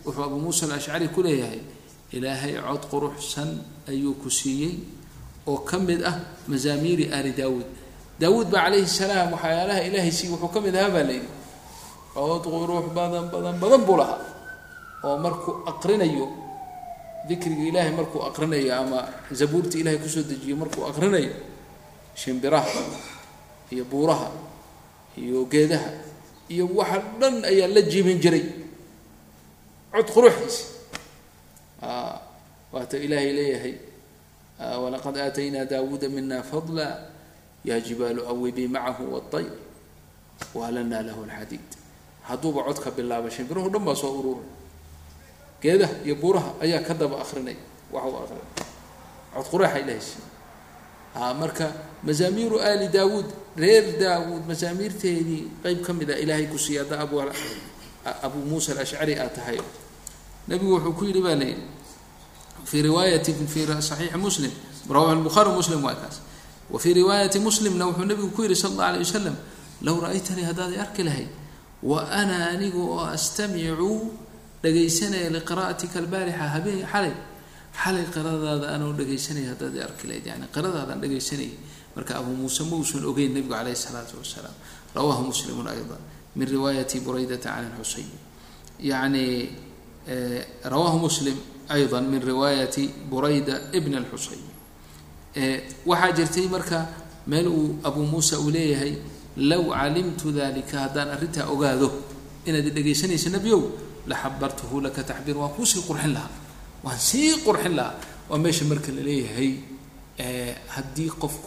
wuxuu Abu Muusa al-Ash'ari ku leeyahay ilaahay cod quruxsan ayuu ku siiyay oo kamid ah mazaamiri aali Daawud Daawud ba alayhi salaam waxyaalaha ilaahay si wuxuu kamid ahaa baa leeyahay cod qurux badan badan badan bulaha oo markuu aqrinayo dhikriga ilaahay markuu aqrinayo ama zabuurta ilaahay ku soo dejiyo markuu aqrinayo shimbiraha iyo buuraha iyo geedaha iyo waxa dhan ayaa la jiibin jiray cod quruxis ah waata ilaahay leeyahay walaqad aatayna daawuda minna fadla ya jibalu awibi ma'ahu wat-tayr wa lana lahu al-hadid haduba codka bilaaba shimbiruhu dhan ba soo ururay geedaha iyo buuraha ayaa ka daba akhrinay waxa uu akhrinay cod quraxa ilaahay ah marka mazaamiru aali Daawud reer Daawud mazaamirteedii qayb kamida ilaahay ku siiyada Abu Abu Muusa al-Ash'ari atahay nabigu wuxuu ku yiri baalay fi riwayati fi sahih Muslim rawahu al-Bukhari Muslim wa kaas wa fi riwayati Muslim law nabigu ku yiri sallallahu alayhi wasallam law ra'aytani hadad arki lahay wa ana anigu astami'u dhageysanay liqira'atika al-bariha habi halay halay qiradaada aan dhageysanay hadad arki lahayd yani qiradaada dhageysanay marka Abu Muusa muusan ogeyn nabiga alayhi salatu wassalam rawahu Muslim aydan min riwayati Buraydah 'an al-Husayn yani rawahu Muslim أيضا من رواية بريدة ابن الحصين وحاجرتي مركا ملو أبو موسى أوليه لو علمت ذلك هذا أردت أقاذه إن دقيسني سنبيو لحبرته لك تحبير وقوسي قرح لها وانسي قرح لها وماشي مركا إليه هي هدي قفك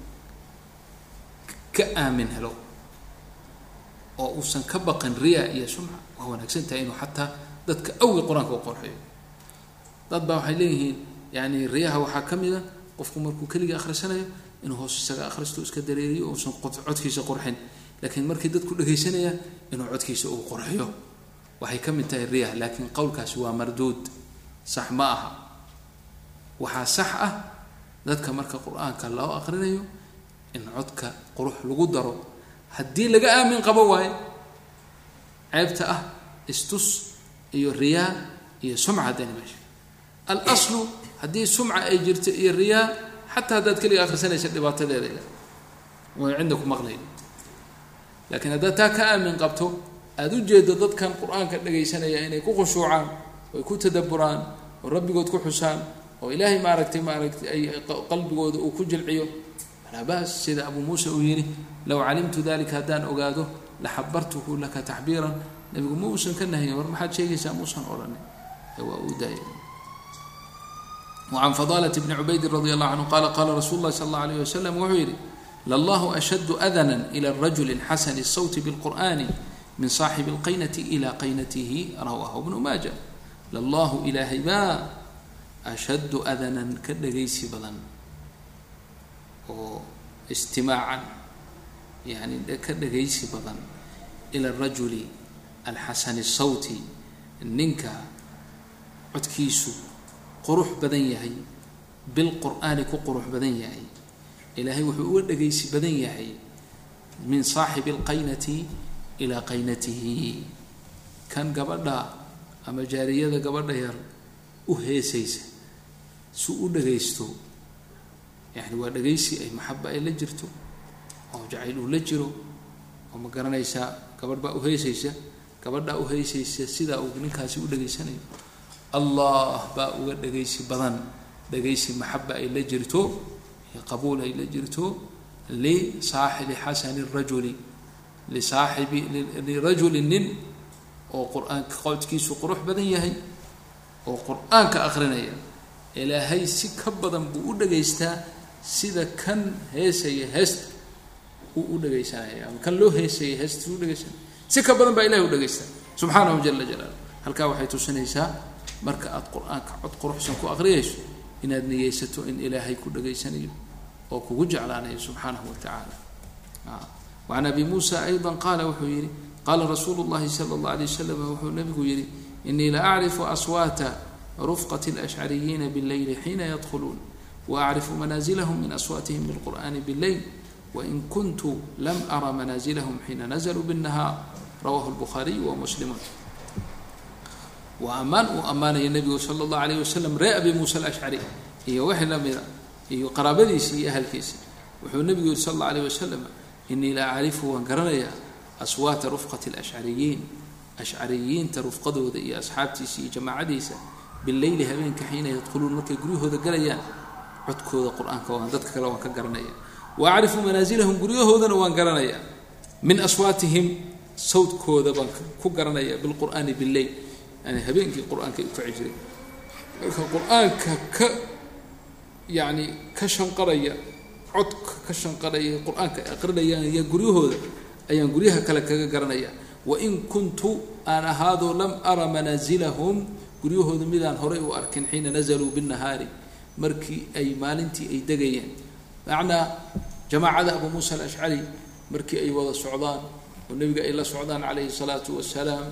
كآمن هلو وأوسن كبقا رياء يا سمع وهو نكسنت إنه حتى ذاتك أوي قرآنك وقرحيه dad baa waxay leeyihiin yani riyaha waxa kamida qofku markuu kaliya akhrisanayo inuu hoos isaga akhristo iska dareeriyo oo san codkiisa qurxin laakiin markii dadku dhageysanaya inuu codkiisa uu qurxiyo waxay kamid tahay riyaha laakiin qowlkaasi waa marduud sax ma aha waxa sax ah dadka marka quraanka loo akhrinayo in codka qurux lagu daro hadii laga aamin qabo waay ceebta ah istus iyo riyaa iyo sumcad danimash الأصل هذه سمعة أجرت الرياء حتى هذا كل آخر سنة شدبات ذلك وعندكم مغلين لكن هذا تاكا من قبته أدوجد ضد كان القرآن كالذي سنة يعني يكون خشوعا ويكون تدبران والرب يقول كل حسان وإلهي ما ركت ما ركت أي قلب يقول وكجل عيو لا بأس سيد أبو موسى ويري لو علمت ذلك هدان أقاده لحبرته لك تحبيرا نبي موسى كنا هي ما حد شيء يسمى موسى أوراني هو وداي وعن فضالة بن عبيد رضي الله عنه قال قال رسول الله صلى الله عليه وسلم وعيري لله أشد أذنا إلى الرجل الحسن الصوت بالقرآن من صاحب القينة إلى قينته رواه ابن ماجه لله إلهي ما أشد أذنا كدغيس بلن واستماعا يعني كدغيس بلن إلى الرجل الحسن الصوت ننكا عدكيسو قروح بدن يحي بالقرآن كقروح بدن يحي إلهي وحو دغيسي بدن يحي من صاحب القينة إلى قينته كان قبضا أما جارية قبضا ير وهيسيس سوء دغيستو يعني ودغيسي أي محبة أي لجرتو أو جعيلو لجرو وما قرنيسا قبضا وهيسيس قبضا وهيسيس سيدا وقنكاسي ودغيساني الله با uga dhageysi badan dhageysi maxaba ay la jirto qabuul ay la jirto li saahibi hasan ar-rajuli li saahibi li rajulin oo quraanka qowdkiisu qurux badan yahay oo quraanka akhrinaya ilaahay si ka badan buu u dhageystaa sida kan heesay heest uu u dhageysanaya kan loo heesay heest uu dhageysan si ka badan baa ilaahay u dhageystaa subhanahu jalla jalaaluhu halka waxay tusinaysaa marka aad quraanka cod quruxsan ku aqriyayso inaad niyeysato in ilaahay ku dhageysanayo oo kugu jeclaanayo subhanahu wa ta'ala wa ana bi Musa aydan qala wa yiri qala rasulullah sallallahu alayhi wasallam wa nabigu yiri inni la a'rifu aswata rufqati al-ash'ariyyin bil-layl hina yadkhulun wa a'rifu manazilahum min aswatihim bil-Qur'an bil-layl wa in kuntu lam ara manazilahum hina nazalu bin-nahar rawahu al-Bukhari wa Muslim وأمان وأمان النبي صلى الله عليه وسلم رأى أبي موسى الأشعري هي واحد لم هي قرابتي أهل كيس وحو النبي صلى الله عليه وسلم إني لا أعرفه وانقرني أصوات رفقة الأشعريين أشعريين ترفقدوا ذي أصحابتي سي جماعة ديسة بالليل هبينك حين يدخلون لك يقولوا هذا قريان عدكوا هذا القرآن كوان ذاتك لو كقرنيا وأعرف منازلهم قولوا هذا وانقرنيا من أصواتهم صوت كوذا كقرنيا بالقرآن بالليل يعني هبينك القرآن كعجري القرآن ك يعني كشنقريا عدك كشنقريا القرآن كأقرنيا يقولوا هذا أي نقوليها كلا كقرنيا وإن كنت أنا هذا لم أرى منازلهم قريوه ذميدان هري وأركن حين نزلوا بالنهار مركي أي مالنتي أي دقيين معنى جماعة أبو موسى الأشعري مركي أي وضع السعودان والنبي قال إلا السعودان عليه الصلاة والسلام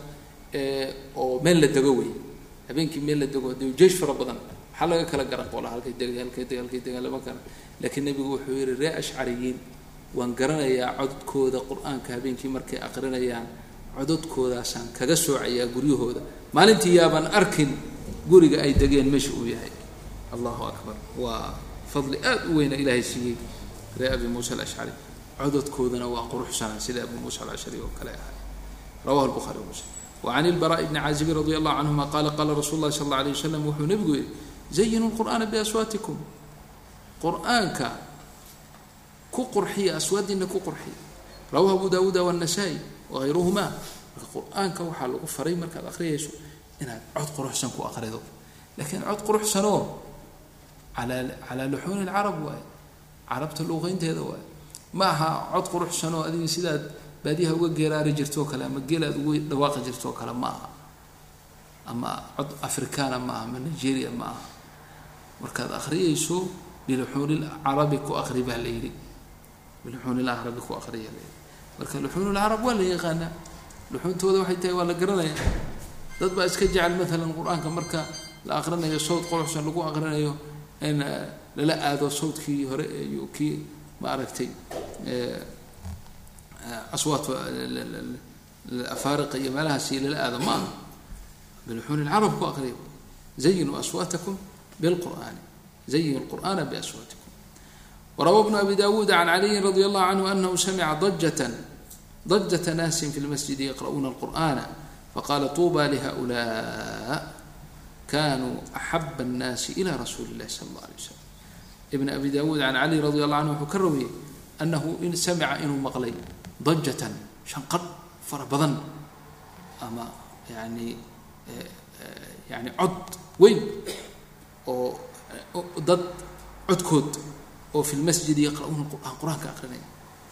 ومن للدقوي هبينك من للدقوي جيش في ربضان حلقة كلا قرق ولا هلكي دقي هلكي دقي هلكي دقي لما كان لكن النبي يقول حوير الرئة أشعريين وانقرنا يا عدد كودا قرآن كهبينك مركي أقرنا يا عدد كودا سان كجسوا عيا قريه هذا ما لنتي يابن أركن قريق أي دقين مشوا بهاي الله أكبر وفضل أب وين إلهي سيء رأى أبي موسى الأشعري عدد كودنا وقروح سنة سيد أبو موسى الأشعري وكلا رواه البخاري ومسلم وعن البراء بن عازب رضي الله عنهما قال قال رسول الله صلى الله عليه وسلم وحو نبي زينوا القرآن بأصواتكم قرآنك كو قرحية أسوادنا كو قرحية رواه أبو داود والنسائي وغيرهما القرآن كوحى لو فري مركز أخريه يسوع إن عد قروح سنكو أخريه لكن عد قروح سنو على على لحون العرب واي عربت اللغين تهذا واي معها عد قروح سنو هذه سيدات بعديها وجرا رجرتو كلام مجيلة دواق جرتو كلام معها أما عد أفريقيا معها من نيجيريا معها مركز أخريه يسوع بلحون العرب كو أخريبها ليلي بلحون العرب كو أخريه ليلي مركز لحون العرب ولا يغنى لحون تودا waxay tahay wala garanaya dad ba iska jecel midhalan quraanka marka la aqrinayo sawt quruxsan lagu aqrinayo in la aado sawtkii hore iyo kii ma aragtay ee aswaat الافارقه iyo meelaha si la aado ma bilhun al-arab ku aqriyo zayyinu aswatakum bil-Qur'an zayyinu al-Qur'ana bi aswatikum وروى ابن أبي داود عن علي رضي الله عنه أنه سمع ضجة ضجة ناس في المسجد يقرؤون القرآن فقال طوبى لهؤلاء كانوا أحب الناس إلى رسول الله صلى الله عليه وسلم. ابن أبي داود عن علي رضي الله عنه كروي أنه إن سمع إنه مغلي ضجة شنقر فربضا أما يعني يعني عد وين أو ضد عد كود وفي المسجد يقرؤون القرآن قرآن كأقرنين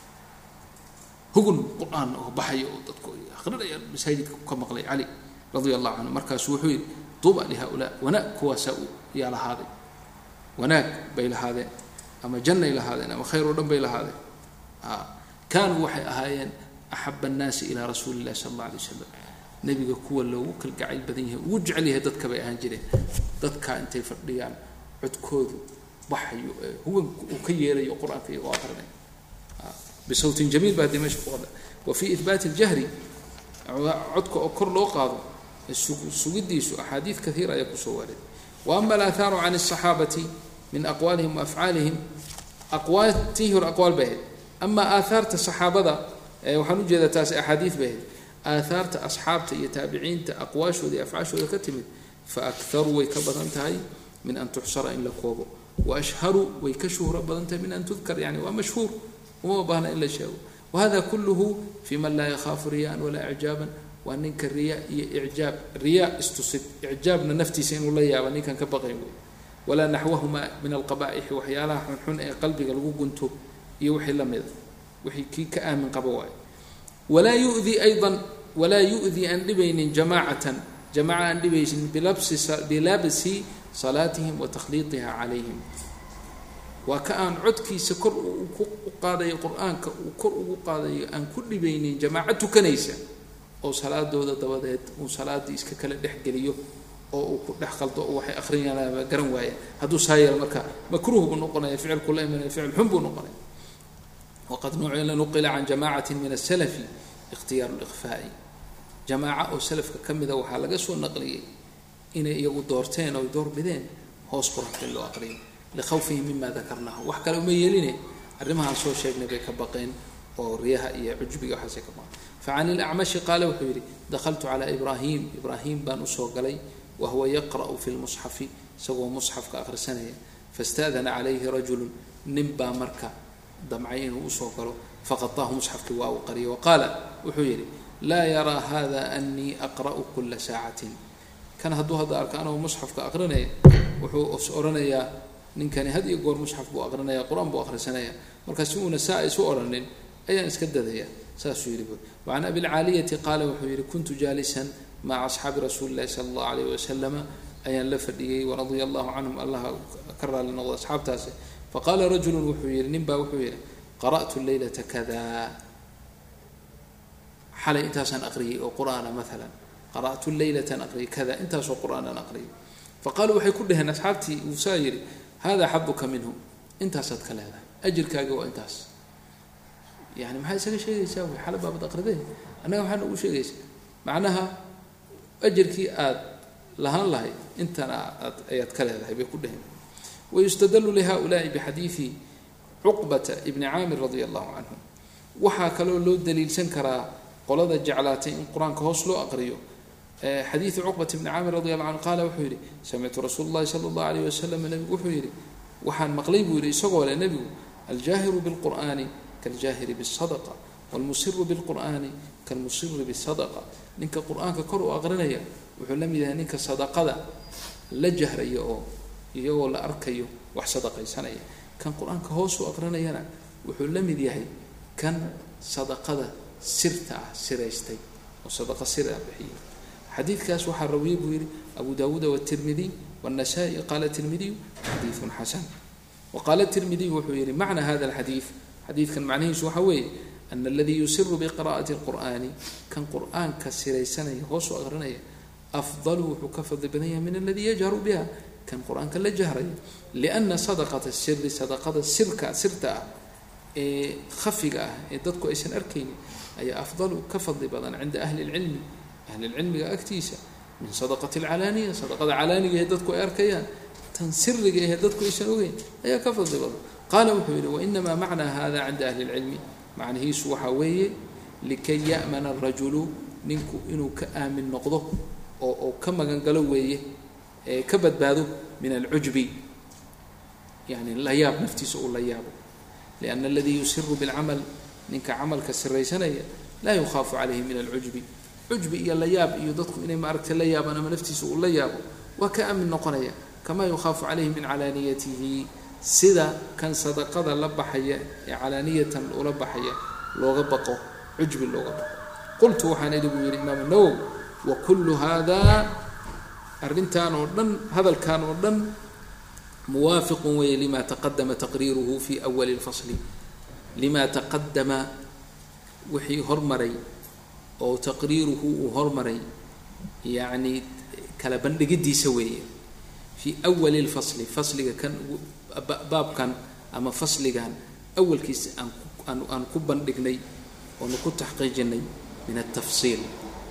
هو القرآن وبحي وضدكو أقرنين المساجد كما قال علي رضي الله عنه مركز وحوي طوبى لهؤلاء وناك وساء يا لهذا وناك بين هذا أما جنة إلى هذا أما خير ودم بين هذا آه. كان وحي أهايا أحب الناس إلى رسول الله صلى الله عليه وسلم نبي كوا لو كل قاعد بديه وجعله ضدك بيان جري ضدك أنت فرديان عدكو بحي هو وكيري القرآن في واقرنا بصوت جميل بعد دمشق وفي إثبات الجهر عدك أكر له قاضي السجديس أحاديث كثيرة يقصوا وارد. وأما الآثار عن الصحابة من أقوالهم وأفعالهم أقوال تيهر أقوال بهد أما آثار الصحابة وحنوجد تاس أحاديث بهد آثار أصحاب يتابعين تأقواش وذي أفعاش وذي كتمت فأكثر ويكبرنتهاي من أن تحصر إلا قوبه وأشهر ويكشف ربنا من أن تذكر يعني ومشهور وما بهنا إلا شيء. وهذا كله في من لا يخاف رياء ولا إعجابا وأن إنك الرياء إعجاب رياء استصد إعجابنا نفتي سين ولا يا وأن كان كبقي ولا نحوهما من القبائح وحيالها حن قلبي قلبه كنت يوحي لمذ وحي كي كآمن قبواي ولا يؤذي أيضا ولا يؤذي أن بين جماعة جماعة أن بين بلبس بلبس صلاتهم وتخليطها عليهم وكأن عدكي سكر وقاضي القرآن وكر وقاضي أن كل بين جماعة كنيسة أو صلاة دودة دوادات وصلاة إسكاكلا دحقليو أو دحقلت أو وحي آخرين على قرن وايا هدو ساير المكان مكروه بالنقل يفعل كل من الفعل حب النقل. وقد نقل عن جماعة من السلف اختيار الإخفاء جماعة أو سلف كم ذا وحالة قسوة النقلية inay iyagu doorteen oo door bideen hoos quraanka loo aqriyo likhawfihim mimma dhakarnahu wax kale uma yeeline arrimaha soo sheegnay bay ka baqeen oo riyaha iyo cujbiga waxa ka baqeen فعن الأعمش قال وحيري دخلت على إبراهيم إبراهيم بان أسوقلي وهو يقرأ في المصحف سوى مصحف كآخر سنة فاستأذن عليه رجل نبا مركا دمعين وأسوقله فغطاه مصحف كواو قري وقال وحيري لا يرى هذا أني أقرأ كل ساعة كان هدوها دار كأنه مصحف كأقرني وحو أسأرنا يا نين كان هدي يقول مصحف بو أقرنا يا قرآن بو آخر سنة مركزون ساعة سؤرنا أي اسكد ذي ساسويري. وعن أبي العالية قال وحيري كنت جالسا مع أصحاب رسول الله صلى الله عليه وسلم أيان لفدي ورضي الله عنهم الله كرر لنا أصحاب تاسه فقال رجل وحيري نبا وحيري قرأت الليلة كذا حال إنتاسا أقري أو قرآن مثلا قرأت الليلة أقري كذا إنتاسا قرآن أقري فقالوا وحي كلها أصحابتي وسايري هذا حظك منهم إنتاسا كذا أجر كاجا وإنتاس يعني ما هيسوي شيء يسوي حلبة بتقرده أنا وحنا أقول شيء معناها أجرك آد لهان الله أنت أنا أتكلم هذا بكلهم. ويستدل لهؤلاء بحديث عقبة ابن عامر رضي الله عنه وحكلوا له دليل سنكرا قال هذا جعلاتين القرآن كهوسلو أقريه حديث عقبة ابن عامر رضي الله عنه قال وحيري سمعت رسول الله صلى الله عليه وسلم النبي وحيري وحن مقليب يري سقوا النبي الجاهر بالقرآن كالجاهر بالصدقة والمسر بالقرآن كالمسر بالصدقة نك القرآن كقرأ أغرنيا وحلم إذا نك صدقة لا جهر يو يو لا أركيو وحصدقة سنة كان القرآن كهوس أغرنيا وحلم إذا كان صدقة سرتة سريستي وصدقة سرة بحي حديث كاس وحروي بوير أبو داود والترمذي والنسائي قال الترمذي حديث حسن وقال الترمذي وحوير معنى هذا الحديث حديث كان معناه شو حوي أن الذي يسر بقراءة القرآن كان قرآن كسري سنة هوس أغرنية أفضل وكفض بنية من الذي يجهر بها كان قرآن كلا جهري لأن صدقة السر صدقة السركة سرتا خفقة يددكو إيسان أركيني أي أفضل كفض بدن عند أهل العلم أهل العلم أكتيسة من صدقة العلانية صدقة العلانية يددكو أركيان تنسر يددكو إيسان أوين أي كفض بدن قال وحيد وإنما معنى هذا عند أهل العلم معنى هي سوحوية لكي يأمن الرجل منكو إنه كآمن نقضه أو, أو كما قالوا كبد باده من العجب يعني لا ياب نفتي سؤال لا ياب لأن الذي يسر بالعمل منك عمل كسر سنية لا يخاف عليه من العجب عجب إيا لا ياب يضطكم إني ما أردت لا ياب أنا ما نفتي سؤال لا ياب وكأمن نقنية كما يخاف عليه من علانيته سيدا كان صدقة لبحية علانية لبحية لغبقه عجب اللغبقه قلت وحان يدبو الإمام النووي وكل هذا الرنتان وردن هذا الكان وردن موافق لما تقدم تقريره في أول الفصل لما تقدم وحي هرمري أو تقريره هرمري يعني كلبن جدي سويه في أول الفصل فصل كان باب كان أما فصل كان أول كيس أن أن أن كبن دقني ونكون تحقيقني من التفصيل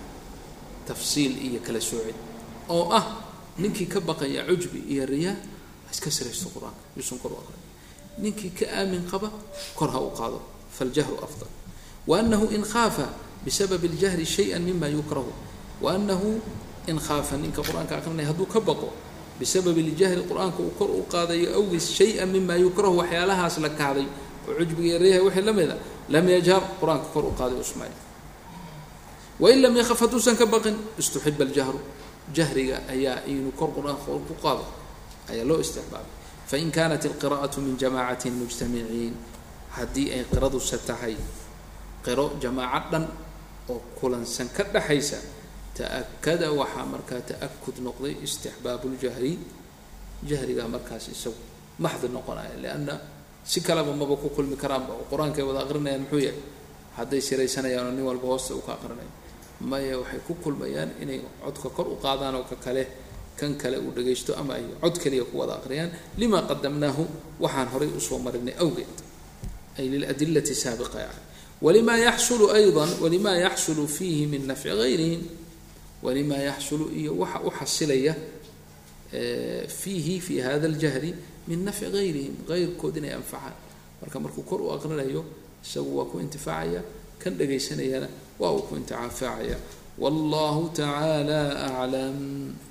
تفصيل إيه كلا سعود أو أه ننكي كبقى يا عجبي يا الرياء أسكسر القرآن يسون قرآن ننكي كآمن قبا كرها وقاضه فالجهر أفضل وأنه إن خاف بسبب الجهر شيئا مما يكره وأنه إن خاف ننك قرآن كأخرنا يهدو كبقه بسبب الجهل القرآن وقرأ قاضي أوجس شيئا مما يكره وحيالها سلك هذه وعجب يريها وحي لم يذا لم يجهر قرآن قرأ قاضي واسمعي وإن لم يخف هدوسا كبق استحب الجهر جهري أي إن قرآن قرأ قاضي أي لو استحباب فإن كانت القراءة من جماعة مجتمعين هدي أي قراءة ستحي قراءة جماعة أو كلا سنكد حيسا تأكد وحا مركا تأكد نقضي استحباب الجهري جهري مركاس يسو محض النقطة لأن سكلا ما بكو كل مكرام القرآن كي وذا غرنا ينحويا هذا يصير سنة يعني والبوست وكأخرنا ما يوحي كل بيان إني عدك قرء قاضان وككله كان كله ودقيشتو أما أي عد كلي وذا غريان لما قدمناه وحان هري أسوى مرني أوجد أي للأدلة السابقة يعني ولما يحصل أيضا ولما يحصل فيه من نفع غيرهم ولما يحصل إيه وحصل فيه في هذا الجهر من نفع غيرهم غير كودنا ينفعها marka markuu kor u aqrinayo isagu waa ku intifaacaya kan dhageysanayana waa uu ku intifaacaya wallahu ta'ala a'lam